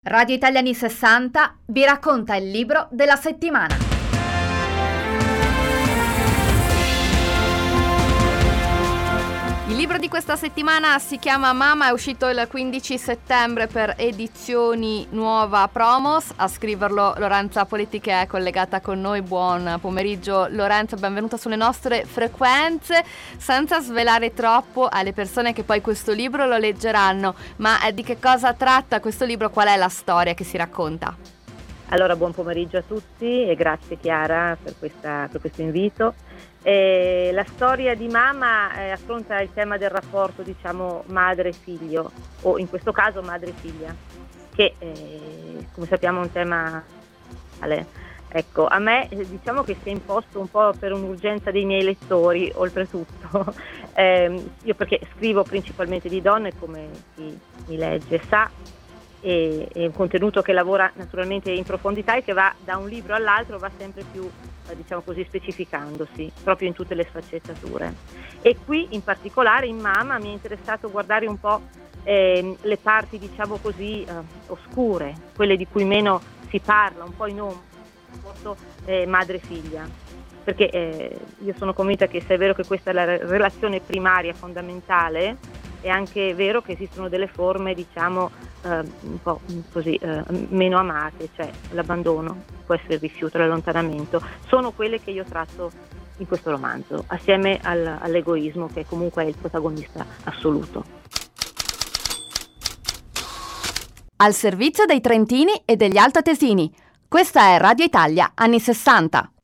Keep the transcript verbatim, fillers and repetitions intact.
Radio Italia anni sessanta vi racconta il libro della settimana. Il libro di questa settimana si chiama Mama, è uscito il quindici settembre per Edizioni Nuova Promos. A scriverlo Lorenza Poletti, che è collegata con noi. Buon pomeriggio Lorenza, benvenuta sulle nostre frequenze. Senza svelare troppo alle persone che poi questo libro lo leggeranno, ma eh, di che cosa tratta questo libro? Qual è la storia che si racconta? Allora, buon pomeriggio a tutti e grazie Chiara per, questa, per questo invito. Eh, la storia di Mama eh, affronta il tema del rapporto, diciamo, madre-figlio, o in questo caso madre-figlia, che eh, come sappiamo è un tema vale. Ecco, a me eh, diciamo che si è imposto un po' per un'urgenza dei miei lettori, oltretutto. eh, io perché scrivo principalmente di donne, come chi mi legge sa, e è un contenuto che lavora naturalmente in profondità e che va da un libro all'altro, va sempre più eh, diciamo così specificandosi proprio in tutte le sfaccettature. E qui in particolare in Mama mi è interessato guardare un po' eh, le parti, diciamo così, eh, oscure, quelle di cui meno si parla, un po' in ombra, eh, madre-figlia, perché eh, io sono convinta che se è vero che questa è la relazione primaria fondamentale, è anche vero che esistono delle forme, diciamo, eh, un po' così eh, meno amate, cioè l'abbandono, può essere il rifiuto, l'allontanamento, sono quelle che io tratto in questo romanzo, assieme al, all'egoismo, che comunque è il protagonista assoluto. Al servizio dei trentini e degli altoatesini. Questa è Radio Italia anni sessanta.